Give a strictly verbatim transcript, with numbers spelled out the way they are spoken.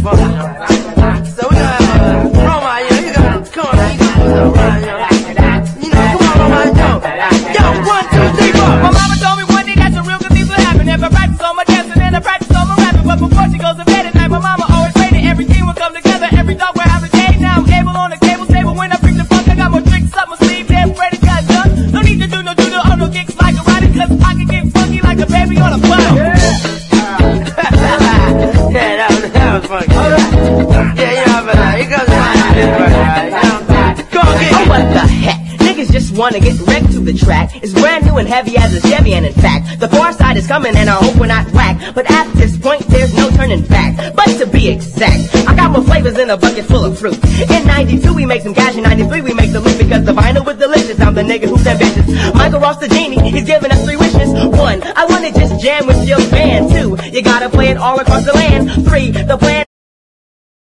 funky. So we gonna have a promo, you know, you gotta come on, you gotta do something, right, you know. You know, come on, man, yo. Yo, one, two, three, four. My mama told me one day that some real good things would happen. If I practice on my dancing and I practice on my rapping. But before she goes to bed at night, my mama always prayed that everything would come together. Every dog will have a day. Now I'm able on the cable table. When I bring the funk, I got more tricks up my sleeve. Damn, Freddy got done. No need to do no doodle or no kicks like a rider. Cause I can get funky like a baby on a bottle. Yeah. Yeah, that was, that was funky. Yeah, you know, but uh, here goes my right, you know. Go on, get it. Oh, what the heck? Niggas just wanna get wrecked to the track. It's brand new and heavy as a Chevy, and in fact, the far side is coming and I hope we're not whack. But at this point, there's no turning back. But to be exact, I got more flavors in a bucket full of fruit. In ninety-two, we make some cash. In ninety-three, we make the loot because the vinyl was delicious. I'm the nigga who's ambitious. Michael Ross the genie, he's giving us three wishes. One, I wanna just jam with your band. Two, you gotta play it all across the land. Three, the plan